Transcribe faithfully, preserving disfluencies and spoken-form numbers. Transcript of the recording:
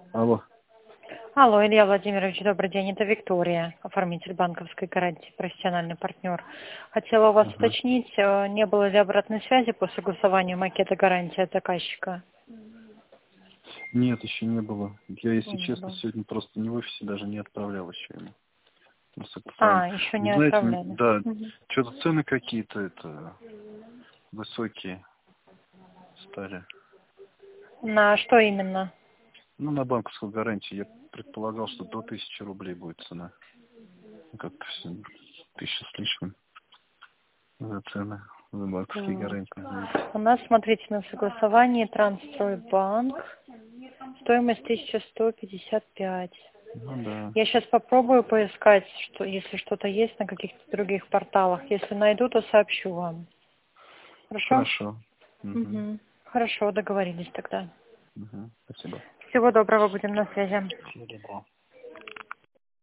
Алло. Алло, Илья Владимирович, добрый день. Это Виктория, оформитель банковской гарантии, профессиональный партнер. Хотела у вас Ага. уточнить, э, не было ли обратной связи по согласованию макета гарантии от заказчика? Нет, еще не было. Я, если Не честно, было. сегодня просто не в офисе, даже не отправлял еще ему. на согласование. А, еще не Ну, знаете, м, отправляли. да, Мгм. что-то цены какие-то это высокие стали. На что именно? Ну, на банковскую гарантию я предполагал, что до тысячи рублей будет цена. Как-то все тысяча с лишним за цены за банковские М. гарантии. Знаете. У нас, смотрите, на согласовании Трансстройбанк стоимость тысяча сто пятьдесят пять. Ну да. Я сейчас попробую поискать, что, если что-то есть на каких-то других порталах. Если найду, то сообщу вам. Хорошо? Хорошо. Угу. Угу. Хорошо, договорились тогда. Угу. Спасибо. Всего доброго, будем на связи. Всего доброго.